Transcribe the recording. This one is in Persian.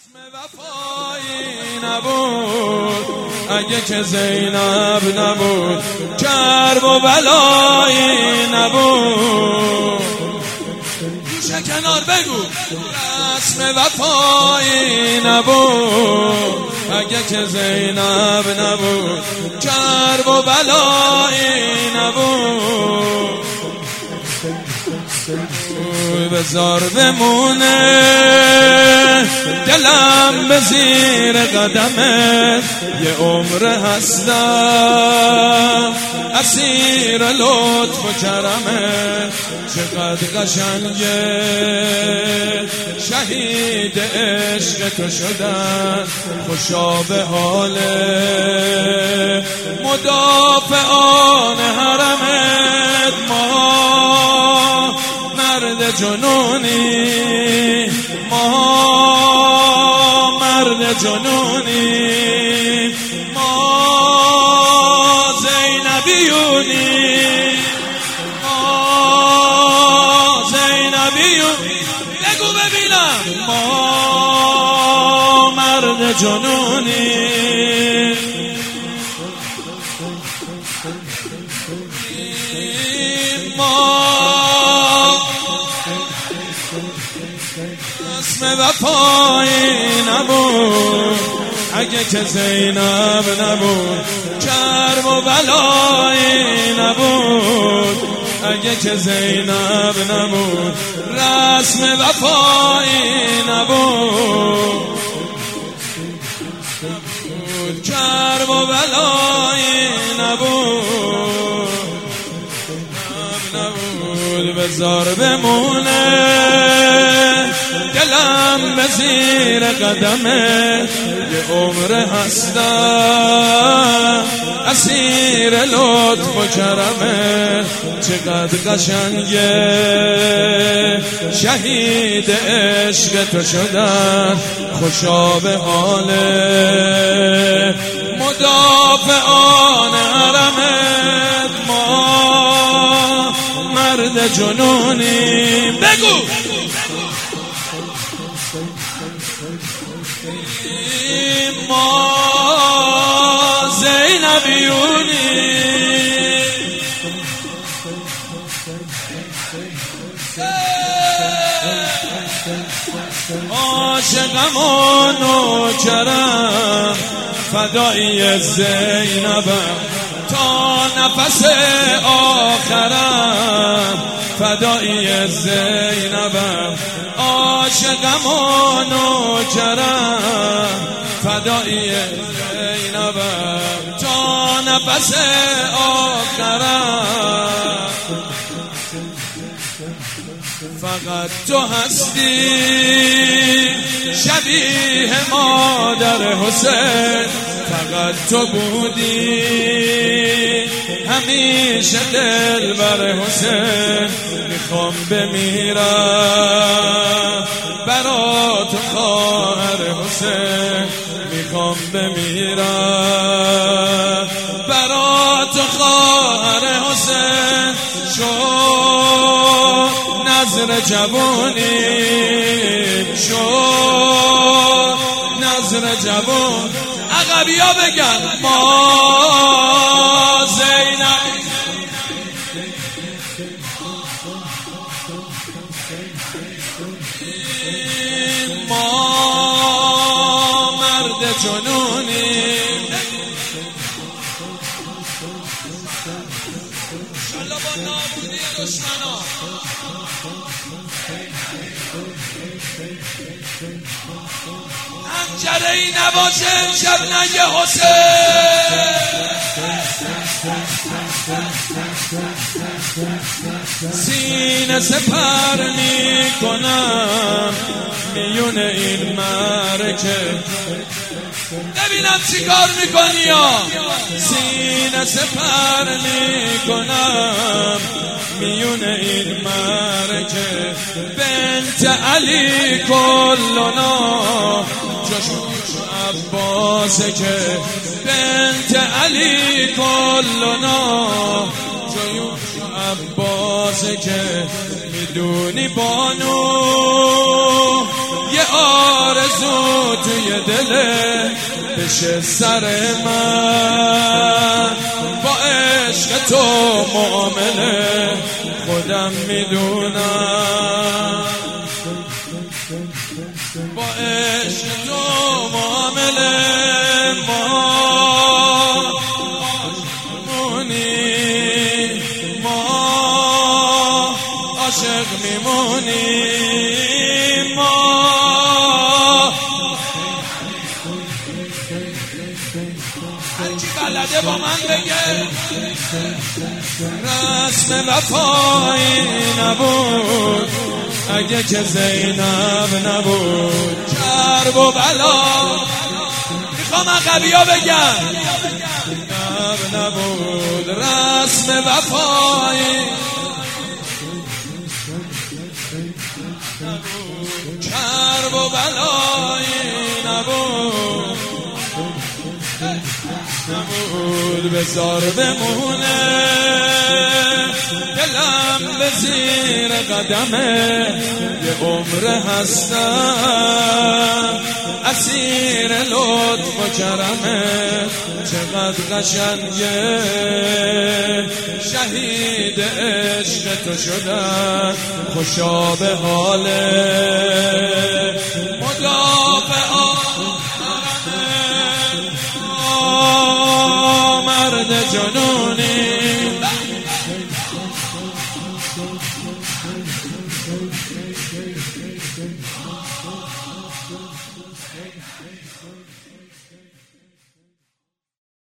رسم وفایی نبود اگه که زینب نبود، کرب و بلایی نبود. گوشه کنار بگو. رسم وفایی نبود اگه که زینب نبود، کرب و بلایی نبود. بذار بمونه دلم به زیر قدمت، یه عمر هستم اسیر لطف و کرمت. چقدر قشنگه شهید عشق تو شدن، خوشا به حال مدافعان حرمت. ما مرد جنونی، ما مرد جنونی، ما زینبیونی، ما زینبیونی. بگو ببینم. ما مرد جنونی، ما رسم وفایی نبود اگه که زینب نبود، کرب و بلایی نبود اگه که زینب نبود. رسم وفایی نبود، کرب و بلایی نبود. بذار بمونه دلم به زیر قدمه، یه عمر هستم اسیر لطف و کرمه. چقدر قشنگه شهید عشق تو شدن، خوشا به حال مدافعان حرمت. ما مرد جنونی. بگو. ما زینبیونی، عاشقم و نوکرم، فدایی زینبم تا نفس آخرم. فدایی زینبم، عاشقم و نوکرم، فدایی زینبم تا نفس آخرم. فقط تو هستی شبیه مادر حسین، فقط تو بودی همیشه دل بر حسین. میخوام بمیرم برا تو خواهر حسین، میخوام بمیرم برا تو خواهر حسین. شد نظر جوانی، شد نظر جوان. عقبیا بگن. ما زینب، ما مرد جنونی. انشالله با نابودی دشمنا همجره ای نباشه امشب نگه حسین. سینه سپر میکنم میون این معرکه، ببینم چی کار میکنی. یا سینه سپر میکنم میون این معرکه. بنت علی کلنا جشوش عباسه که، بنت علی کلنا جیوش عباسه که. میدونی بانو یه آرزو توی دلت بشه سر من، با عشق تو معامله خودم میدونم، با عشق تو معامله ما عاشق میمونیم ما. هرچی بلده با من بگه رسم وفایی نبود اگه که زینب نبود، کرب و بلا میخوام عقبی ها بگم زینب نبود، رسم وفایی کرب و بلایی نبود، بذار بمونه دلم به زیر قدمه، یه عمر هستم اسیر لطف و کرمه، چقدر قشنگه شهید عشق تو شدن، خوشا به حاله مدافع مرد جنون